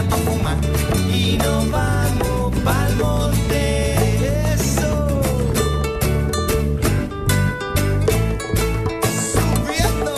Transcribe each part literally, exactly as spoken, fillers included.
Tucumán y nos vamos pa'l monte. Eso. Subiendo.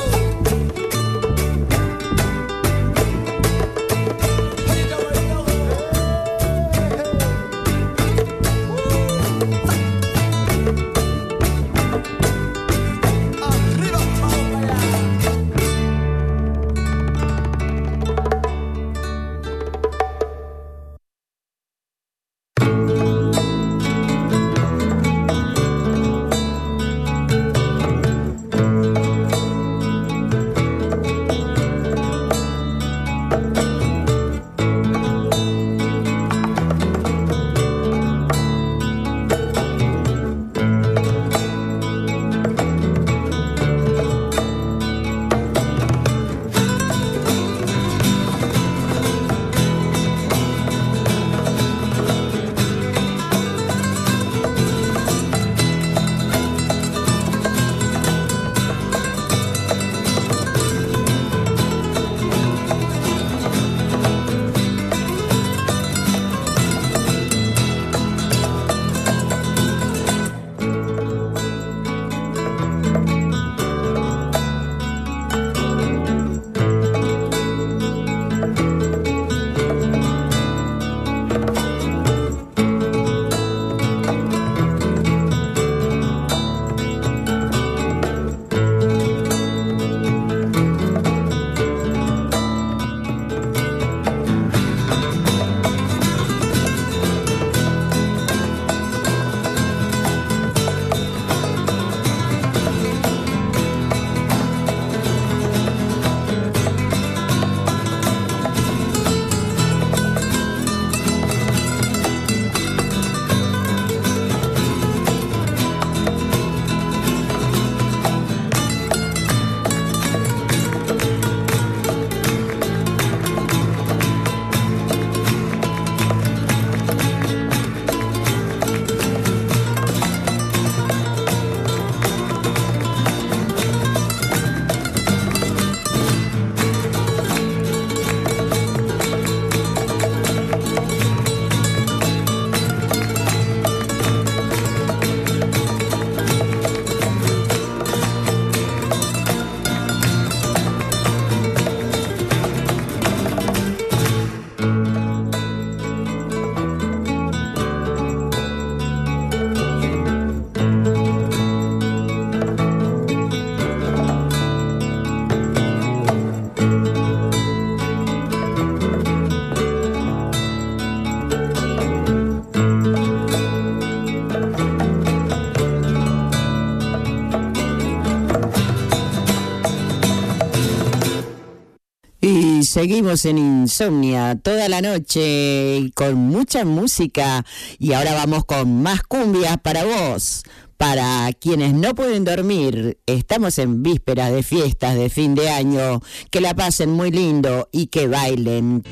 Seguimos en Insomnia toda la noche con mucha música y ahora vamos con más cumbias para vos. Para quienes no pueden dormir, estamos en vísperas de fiestas de fin de año. Que la pasen muy lindo y que bailen.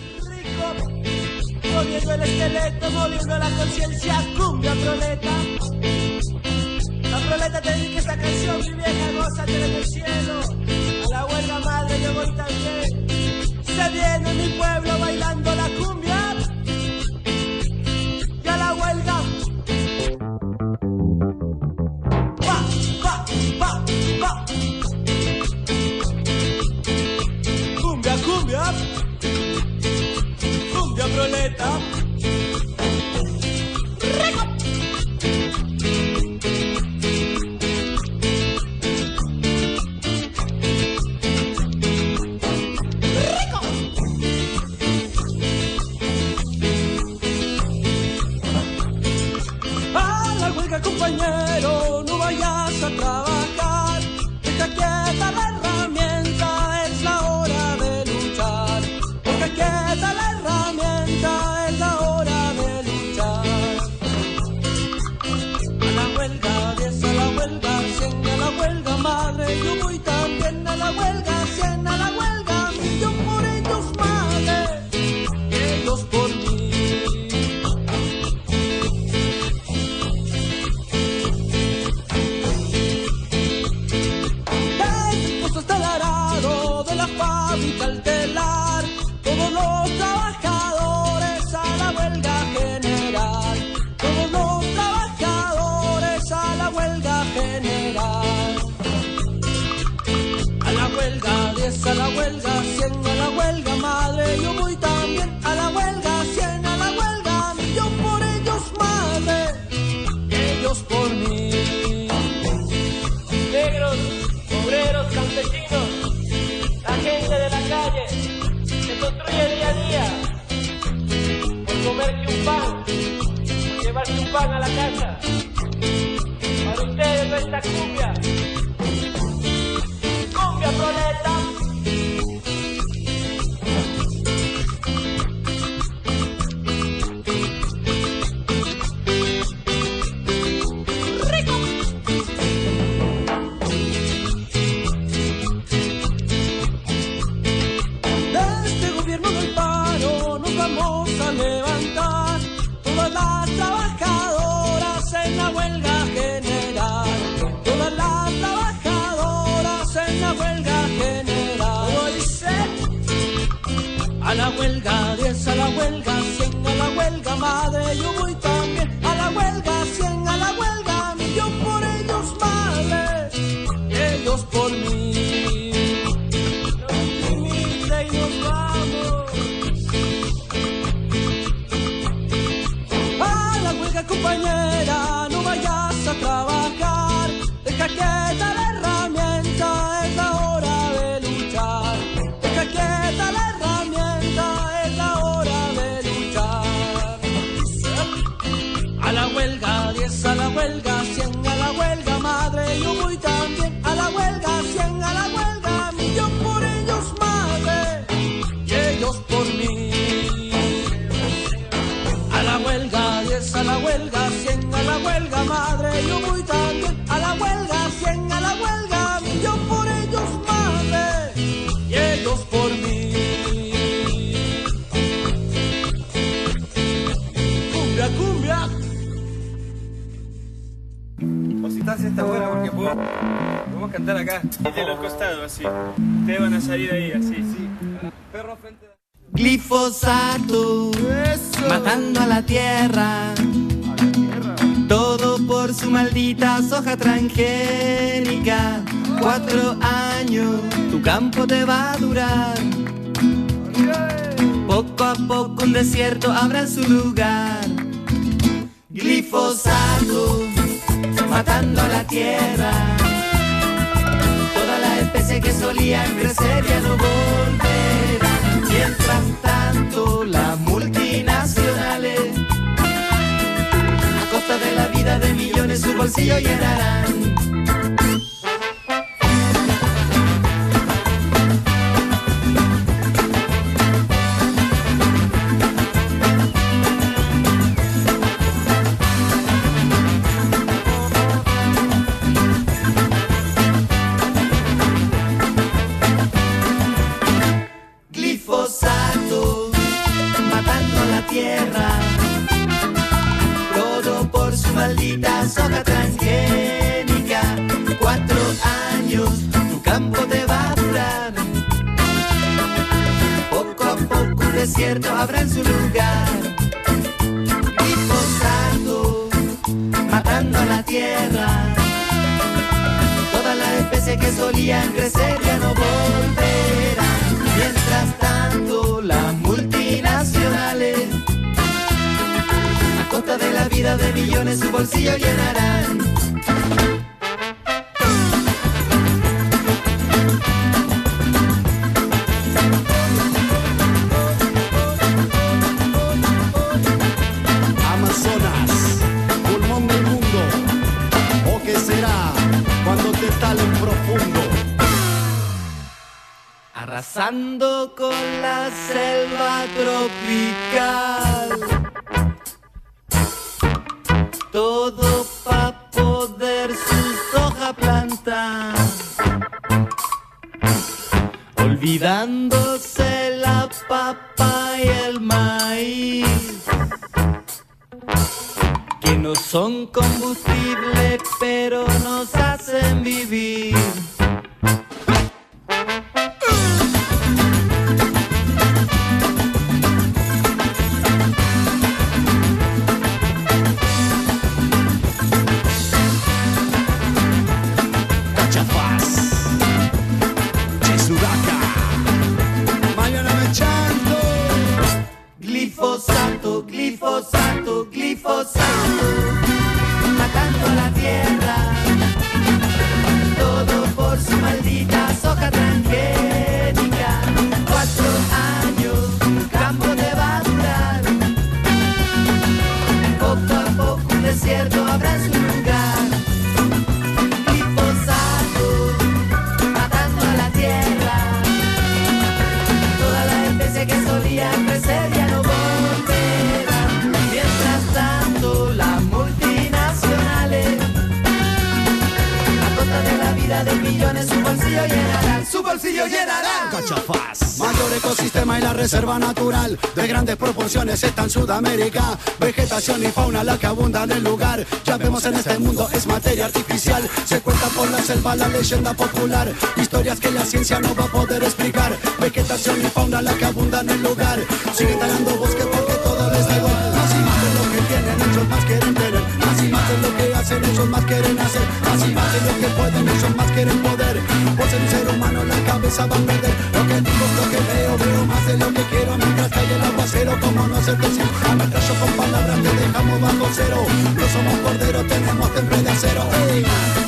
Rico, moviendo el esqueleto, moviendo la conciencia, cumbia proleta. La proleta te dedica esta canción, mi vieja, gózate del cielo. A la huelga madre yo voy también. Se viene mi pueblo bailando la cumbia y a la huelga. Va, va, va, va. Cumbia, cumbia, cumbia proleta. Rico. Compañero, no vayas a trabajar, deja quieta la herramienta, es la hora de luchar. Deja quieta la herramienta, es la hora de luchar. A la huelga, diez a la huelga, cien a la huelga, madre, yo voy también a la huelga, cien a la huelga, yo por ellos, madre, ellos por mí. La fábrica, el telar, todos los trabajadores huelga, cien a la huelga, madre, yo voy también a la huelga, cien a la huelga, millón por ellos, madre, ellos por mí. Negros, obreros, campesinos, la gente de la calle, se construye día a día por comerse un pan, por llevarse un pan a la casa. Para ustedes nuestra cumbia, cumbia proleta. A la huelga, diez a la huelga, cien a la huelga, madre, yo voy también a la huelga, cien a la huelga, millón por ellos, madre, ellos por mí. Nos limita y nos vamos a la huelga, compañera, no vayas a trabajar, deja quieta la herramienta, es la hora de luchar, deja quieta la a la huelga, cien a la huelga, madre, yo voy también a la huelga, cien a la huelga, millón por ellos, madre, y ellos por mí. A la huelga, diez a la huelga, cien a la huelga, madre, yo voy también a la huelga, cien a la huelga, millón por ellos, madre, y ellos por mí. Cumbia, cumbia. Positarse esta buena porque puedo, podemos cantar acá. Y de los costados, así. Ustedes van a salir ahí, así. Sí. Perro frente a... Glifosato, Eso. matando a la tierra. A la tierra. Todo por su maldita soja transgénica. Cuatro años, tu campo te va a durar. Poco a poco un desierto habrá en su lugar. Glifosato, matando a la tierra. Todas las especies que solían crecer ya no volverán. Mientras tanto, las multinacionales, a costa de la vida de millones, su bolsillo llenarán. Maldita soja transgénica, cuatro años, tu campo te va a durar. Poco a poco un desierto habrá en su lugar. Glifosato, matando a la tierra. Todas las especies que solían crecer ya no volverán. Mientras tanto, las multinacionales, a costa de la vida de millones, su bolsillo llenarán. Amazonas, pulmón del mundo, ¿o qué será cuando te talen profundo? Arrasando con la selva tropical. Todo pa' poder su soja plantar, olvidándose la papa y el maíz, que no son combustible pero nos hacen vivir. bolsillo llenarán. Cachafaz. Mayor ecosistema y la reserva natural de grandes proporciones está en Sudamérica. Vegetación y fauna la que abunda en el lugar. Ya vemos en este mundo es materia artificial. Se cuenta por la selva la leyenda popular. Historias que la ciencia no va a poder explicar. Vegetación y fauna la que abunda en el lugar. Siguen talando bosque porque todo les da igual. Más y más de lo que tienen, ellos más quieren tener. Más y más de lo que hacen, ellos más quieren hacer. Más y más de lo que pueden, ellos más quieren poder. Por ser un ser humano la cabeza va a perder. Lo que digo es lo que veo, veo más de lo que quiero. Mientras cae el aguacero, como no se decir. Ametrallo con palabras te dejamos bajo cero. No somos corderos, tenemos temple de acero. ¡Ey!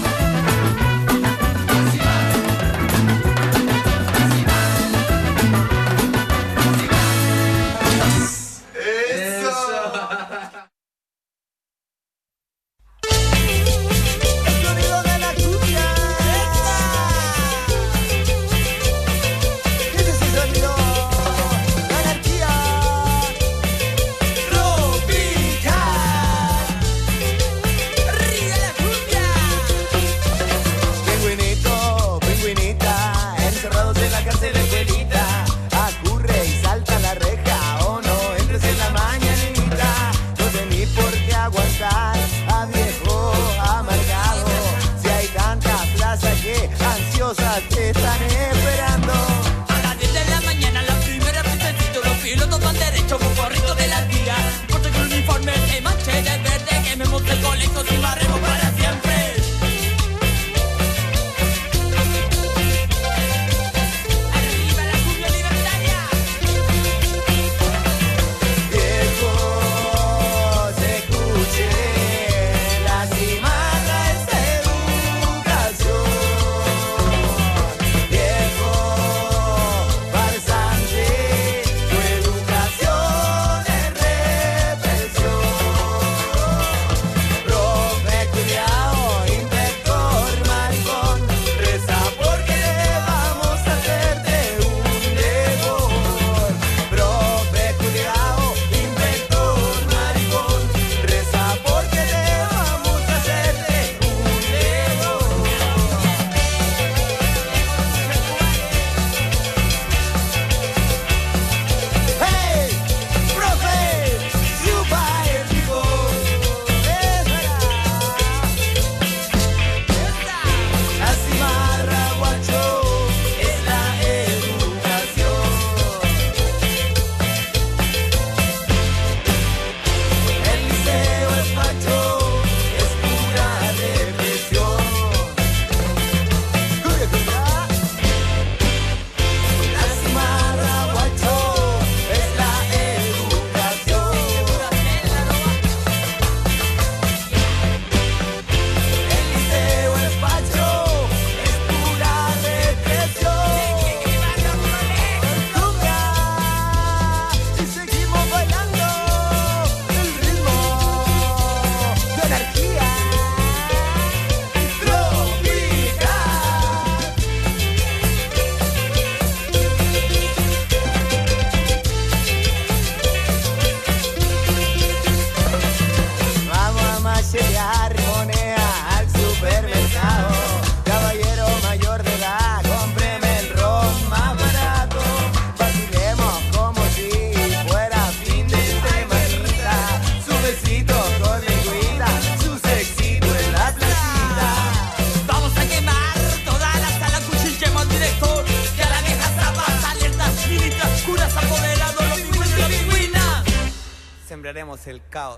Te están esperando. A las diez de la mañana, la primera princesita, los pilotos van derecho con gorrito de la tía. Porque el uniforme se manche de verde, quememos el colegio sin barremos para siempre. Arriba la cumbia libertaria. Viejos, escuche, la cimarra es educación. Sembraremos el caos.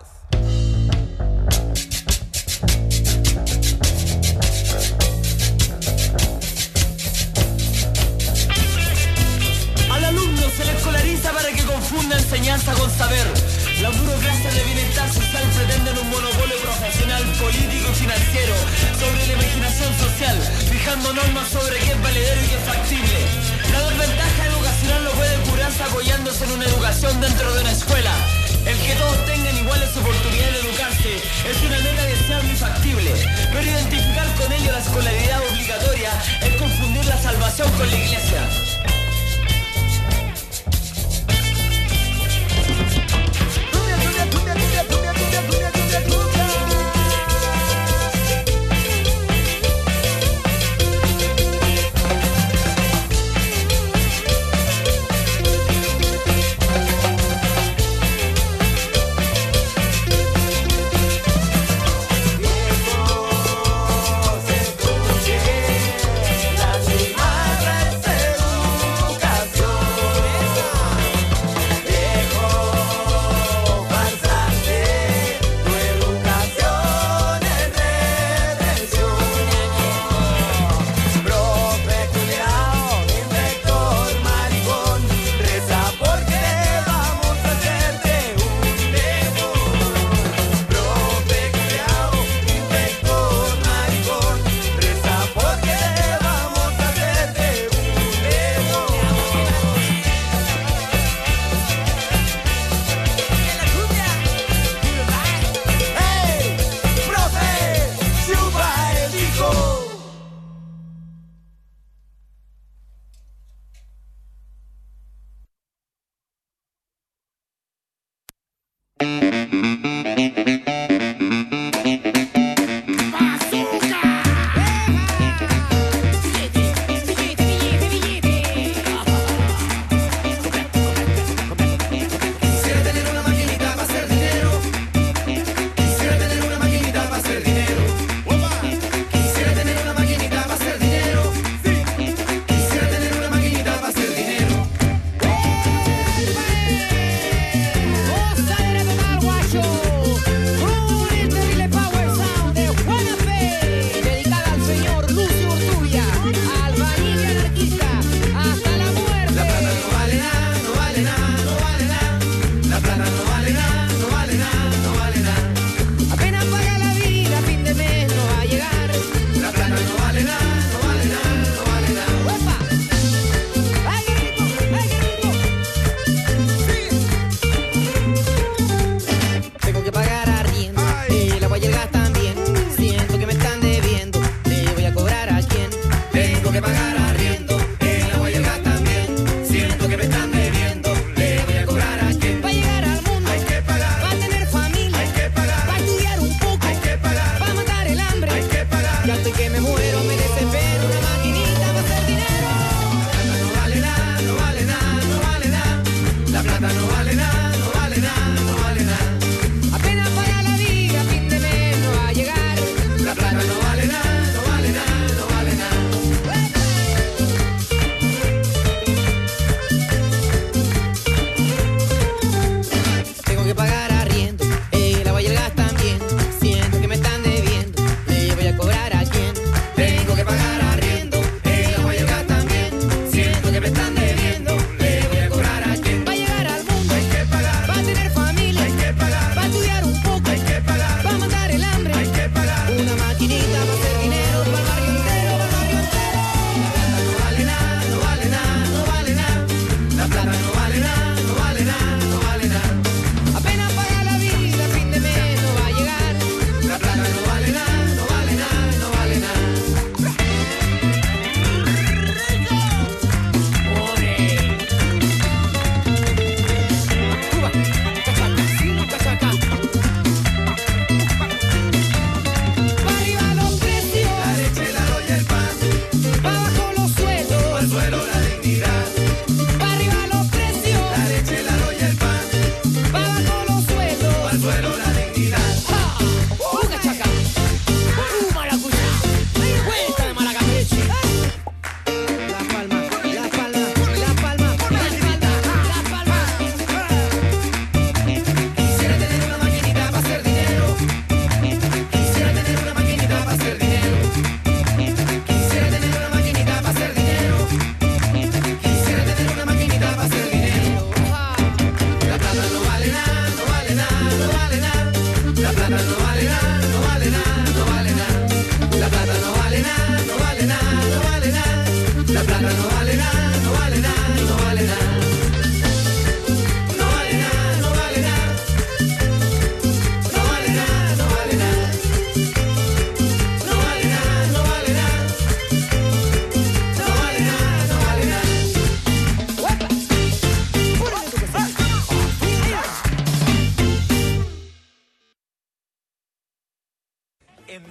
Al alumno se le escolariza para que confunda enseñanza con saber. Las burocracias de bienestar social pretenden un monopolio profesional, político y financiero sobre la imaginación social, fijando normas sobre qué es valedero y qué es factible. La desventaja educacional no puede curarse apoyándose en una educación dentro de una escuela. El que todos tengan iguales oportunidades de educarse es una meta deseable y factible, pero identificar con ello la escolaridad obligatoria es confundir la salvación con la iglesia.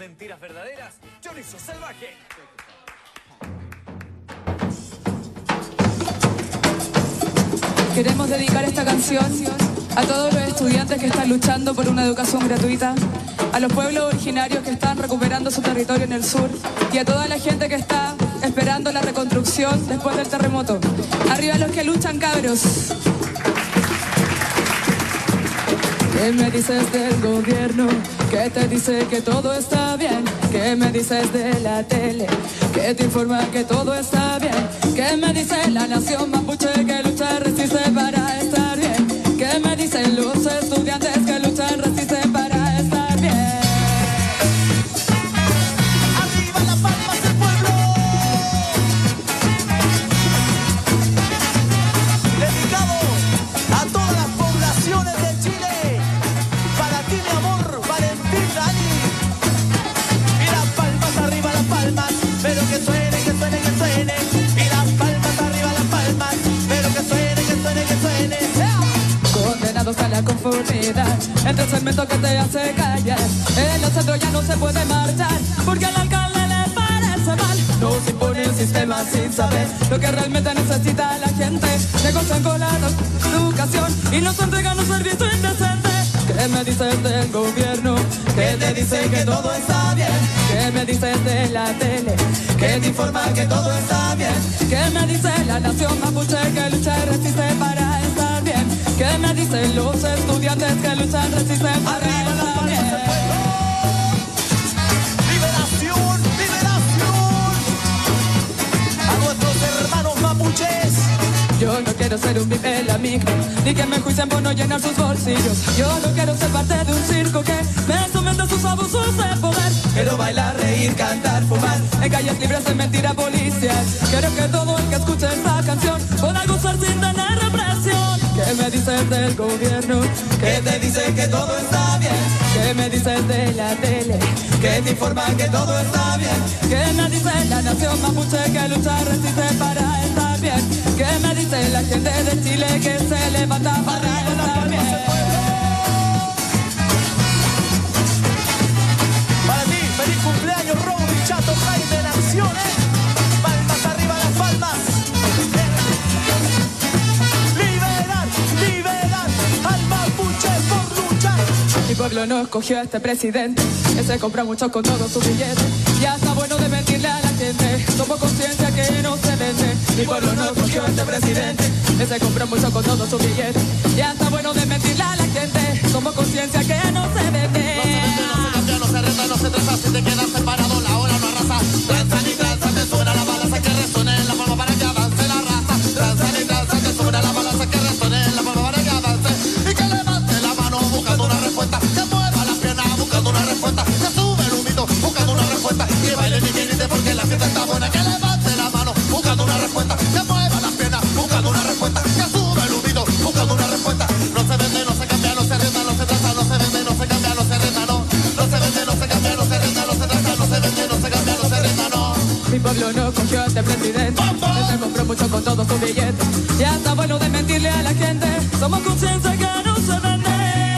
mentiras verdaderas, Chorizo Salvaje. Queremos dedicar esta canción a todos los estudiantes que están luchando por una educación gratuita, a los pueblos originarios que están recuperando su territorio en el sur y a toda la gente que está esperando la reconstrucción después del terremoto. Arriba los que luchan, cabros. ¿Qué me dices del gobierno? ¿Qué te dice que todo está bien? ¿Qué me dices de la tele? ¿Qué te informa que todo está bien? ¿Qué me dice la nación mapuche que lucha, resiste para estar bien? ¿Qué me dicen los estudiantes que luchan, resisten para estar bien? ¡Arriba las palmas del pueblo! Dedicado a todas las poblaciones de Chile. Para ti, mi amor, Valentín Dani. Y las palmas arriba, las palmas. Pero que suene, que suene, que suene. Y las palmas arriba, las palmas. Pero que suene, que suene, que suene. Condenados a la conformidad, entre el segmento que te hace callar. En el centro ya no se puede marchar, porque al alcalde le parece mal. Nos impone el sistema sin saber lo que realmente necesita la gente. Negocian con la educación y nos entregan un servicio indecente. ¿Qué me dices del gobierno? ¿Qué te dice que todo está bien? ¿Qué me dices de la tele? ¿Qué te informa que todo está bien? ¿Qué me dice la nación mapuche que lucha y resiste para estar bien? ¿Qué me dicen los estudiantes que luchan, resisten para estar bien? ¡Liberación! ¡Liberación! A nuestros hermanos mapuches. Yo no quiero ser un vive la micro, ni que me juicien por no llenar sus bolsillos. Yo no quiero ser parte de un circo que me someta a sus abusos de poder. Quiero bailar, reír, cantar, fumar en calles libres de mentiras policial. Quiero que todo el que escuche esta canción pueda gozar sin tener represión. ¿Qué me dices del gobierno? ¿Qué te dice que todo está bien? ¿Qué me dices de la tele? ¿Qué te informa que todo está bien? ¿Qué me dice la nación mapuche que lucha, resiste para estar bien? ¿Qué me dice la gente de Chile que se levanta para estar bien? Para ti, feliz cumpleaños, Robin Chato Jaime Naciones. Palmas arriba, las palmas. Liberar, liberar al mapuche por luchar. Mi pueblo no escogió a este presidente, que se compra mucho con todos sus billetes. Ya está bueno de mentirle a la gente, somos conciencia que no se vende. Mi pueblo no escogió a este presidente, que se compra mucho con todos sus billetes. Ya está bueno de mentirle a la gente, somos conciencia que no se vende. No se cambia, no se renta, no se trata, si te quedas separado, la hora no arrasa. Transan y transan, te suena la balanza que resuene en la palma para que avance la raza. Transan y transan, te suena la balanza que resuene en la palma para que avance. Y que levante la mano buscando una respuesta, que mueva las piernas buscando una respuesta, que sube el humito buscando una respuesta, que baile ni que grite porque la fiesta está buena. Que levante la mano buscando una respuesta, que mueva las piernas buscando una respuesta, que sube el humito buscando una respuesta. No se vende, no se cambia, no se renta, no se trata, no se vende, no se cambia, no se renta, no. No se vende, no se cambia, no se renta, no se trata, no se vende, no se cambia, no se renta, no. Mi pueblo no cogió a este presidente, él se compró mucho con todos sus billetes. Ya está bueno de mentirle a la gente, somos conciencia que no se vende.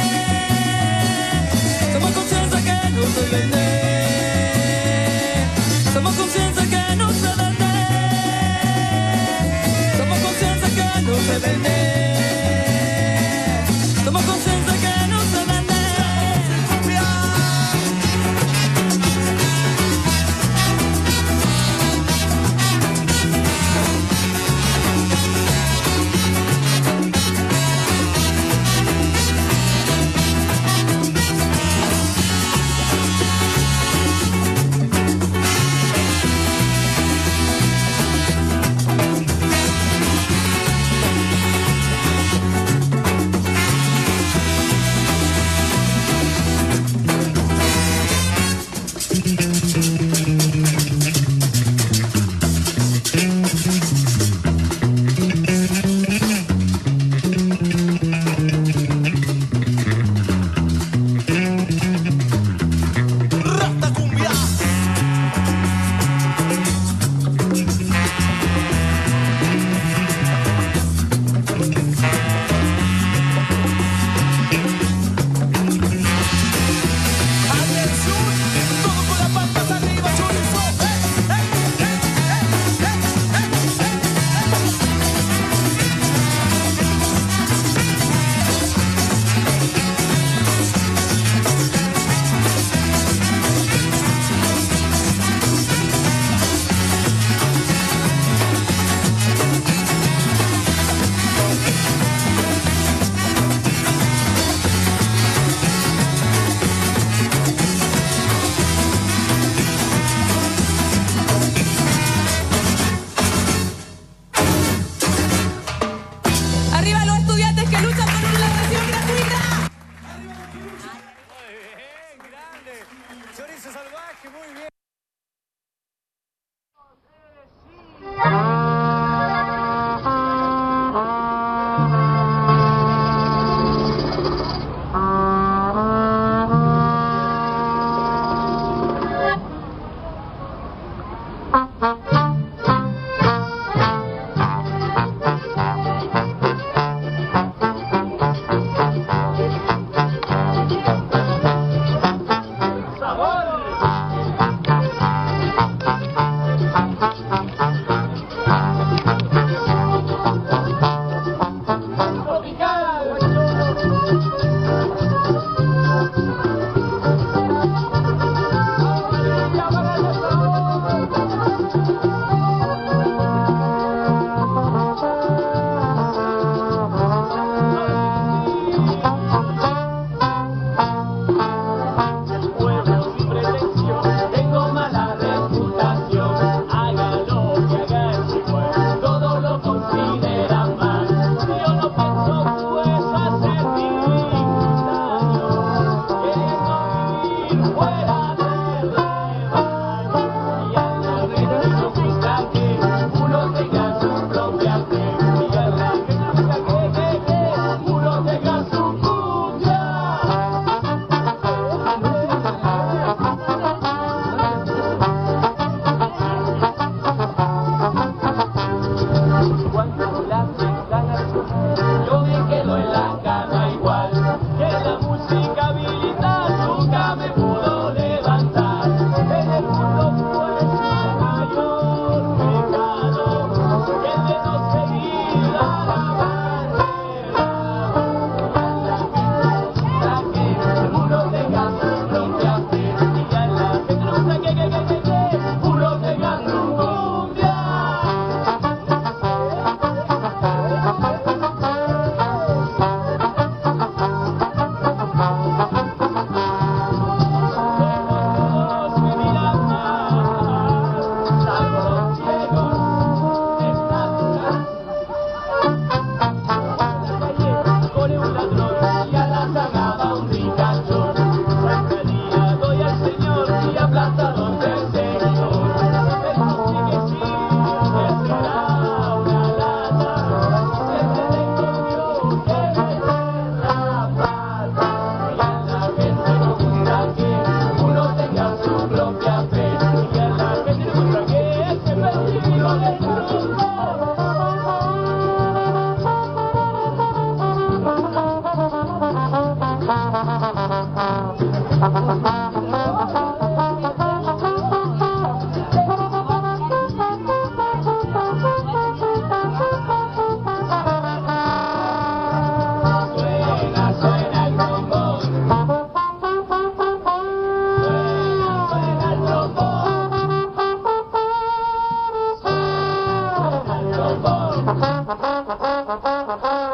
Somos conciencia que no se vende. Somos conciencia que no se vende. Somos conciencia que no se vende. Somos conciencia que no se vende. Thank you.